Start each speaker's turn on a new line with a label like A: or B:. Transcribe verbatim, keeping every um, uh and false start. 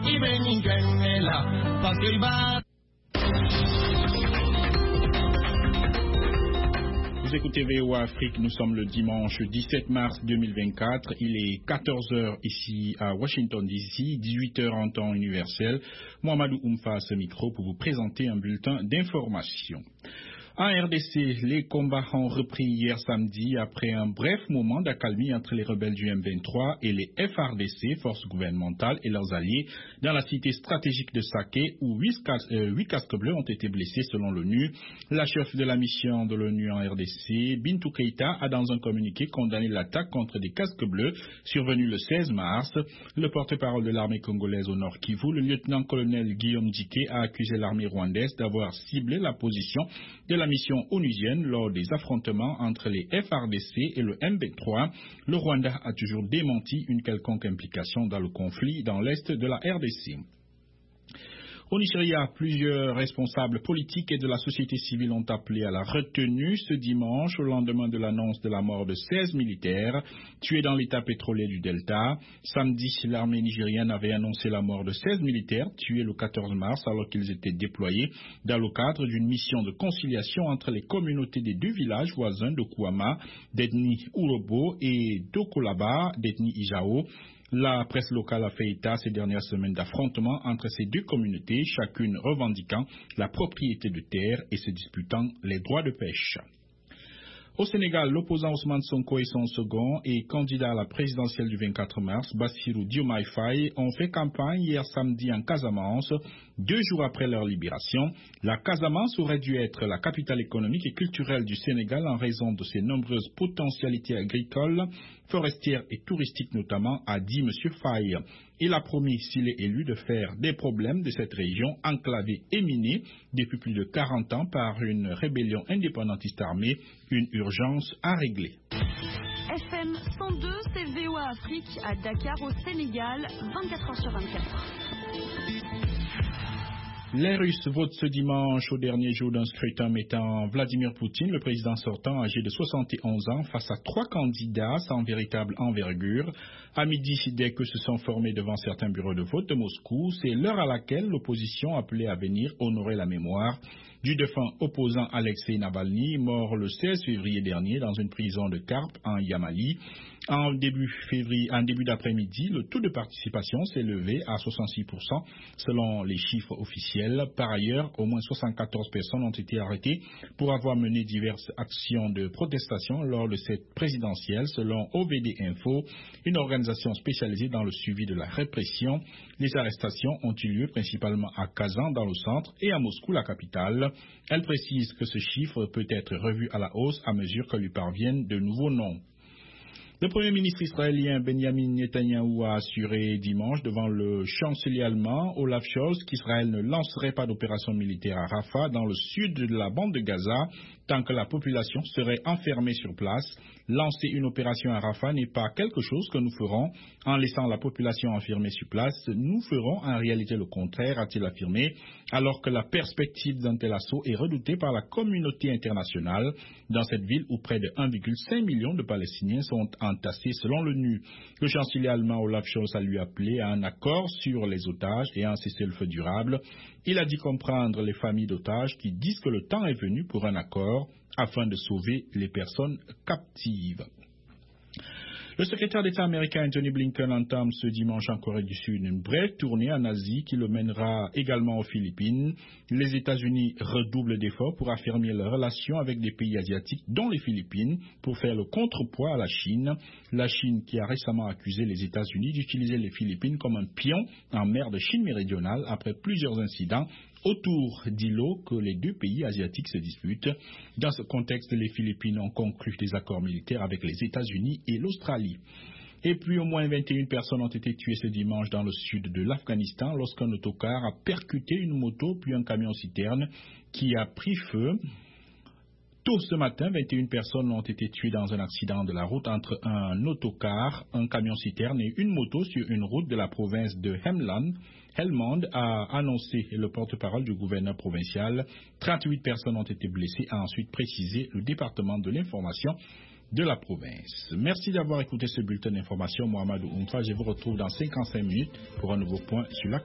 A: Vous écoutez V O A Afrique, nous sommes le dimanche dix-sept mars deux mille vingt-quatre, il est quatorze heures ici à Washington D C, dix-huit heures en temps universel. Mohamedou Oumfa à ce micro pour vous présenter un bulletin d'information. En R D C, les combats ont repris hier samedi après un bref moment d'accalmie entre les rebelles du M vingt-trois et les F R D C, forces gouvernementales, et leurs alliés dans la cité stratégique de Saké où huit casques bleus ont été blessés selon l'ONU. La chef de la mission de l'ONU en R D C, Bintou Keïta, a dans un communiqué condamné l'attaque contre des casques bleus survenue le seize mars. Le porte-parole de l'armée congolaise au Nord Kivu, le lieutenant-colonel Guillaume Djiké, a accusé l'armée rwandaise d'avoir ciblé la position de la mission onusienne lors des affrontements entre les F R D C et le M vingt-trois. Le Rwanda a toujours démenti une quelconque implication dans le conflit dans l'est de la R D C. Au Nigeria, plusieurs responsables politiques et de la société civile ont appelé à la retenue ce dimanche au lendemain de l'annonce de la mort de seize militaires tués dans l'état pétrolier du Delta. Samedi, l'armée nigérienne avait annoncé la mort de seize militaires tués le quatorze mars alors qu'ils étaient déployés dans le cadre d'une mission de conciliation entre les communautés des deux villages voisins de Kouama, d'ethnie Urobo, et d'Okolaba, d'ethnie Ijao. La presse locale a fait état ces dernières semaines d'affrontements entre ces deux communautés, chacune revendiquant la propriété de terre et se disputant les droits de pêche. Au Sénégal, l'opposant Ousmane Sonko et son second et candidat à la présidentielle du vingt-quatre mars, Bassirou Diomaye Faye, ont fait campagne hier samedi en Casamance, deux jours après leur libération. La Casamance aurait dû être la capitale économique et culturelle du Sénégal en raison de ses nombreuses potentialités agricoles, forestières et touristiques notamment, a dit M. Faye. Il a promis, s'il est élu, de faire des problèmes de cette région enclavée et minée depuis plus de quarante ans par une rébellion indépendantiste armée, une urgence à régler.
B: F M cent deux, c'est V O A Afrique à Dakar au Sénégal, vingt-quatre heures sur vingt-quatre.
A: Les Russes votent ce dimanche au dernier jour d'un scrutin mettant Vladimir Poutine, le président sortant âgé de soixante et onze ans, face à trois candidats sans véritable envergure. À midi, dès que se sont formés devant certains bureaux de vote de Moscou, c'est l'heure à laquelle l'opposition appelait à venir honorer la mémoire du défunt opposant Alexei Navalny, mort le seize février dernier dans une prison de Karp en Yamali. En début, février, en début d'après-midi, le taux de participation s'est levé à soixante-six pour cent selon les chiffres officiels. Par ailleurs, au moins soixante-quatorze personnes ont été arrêtées pour avoir mené diverses actions de protestation lors de cette présidentielle, selon O V D Info, une organisation spécialisée dans le suivi de la répression. Les arrestations ont eu lieu principalement à Kazan, dans le centre, et à Moscou, la capitale. Elle précise que ce chiffre peut être revu à la hausse à mesure que lui parviennent de nouveaux noms. Le Premier ministre israélien Benjamin Netanyahou a assuré dimanche devant le chancelier allemand Olaf Scholz qu'Israël ne lancerait pas d'opération militaire à Rafah dans le sud de la bande de Gaza tant que la population serait enfermée sur place. Lancer une opération à Rafah n'est pas quelque chose que nous ferons en laissant la population enfermée sur place. Nous ferons en réalité le contraire, a-t-il affirmé, alors que la perspective d'un tel assaut est redoutée par la communauté internationale dans cette ville où près de un virgule cinq million de Palestiniens sont entassés selon l'ONU. Le chancelier allemand Olaf Scholz a lui appelé à un accord sur les otages et à un cessez-le-feu durable. Il a dit comprendre les familles d'otages qui disent que le temps est venu pour un accord afin de sauver les personnes captives. Le secrétaire d'État américain Anthony Blinken entame ce dimanche en Corée du Sud une brève tournée en Asie qui le mènera également aux Philippines. Les États-Unis redoublent d'efforts pour affirmer leurs relations avec des pays asiatiques, dont les Philippines, pour faire le contrepoids à la Chine. La Chine qui a récemment accusé les États-Unis d'utiliser les Philippines comme un pion en mer de Chine méridionale après plusieurs incidents autour d'îlots que les deux pays asiatiques se disputent. Dans ce contexte, les Philippines ont conclu des accords militaires avec les États-Unis et l'Australie. Et puis au moins vingt et une personnes ont été tuées ce dimanche dans le sud de l'Afghanistan lorsqu'un autocar a percuté une moto puis un camion-citerne qui a pris feu. Tôt ce matin, vingt et une personnes ont été tuées dans un accident de la route entre un autocar, un camion-citerne et une moto sur une route de la province de Helmand. Helmand a annoncé le porte-parole du gouverneur provincial. trente-huit personnes ont été blessées, a ensuite précisé le département de l'information de la province. Merci d'avoir écouté ce bulletin d'information. Mohamedou Oumfa, je vous retrouve dans cinquante-cinq minutes pour un nouveau point sur la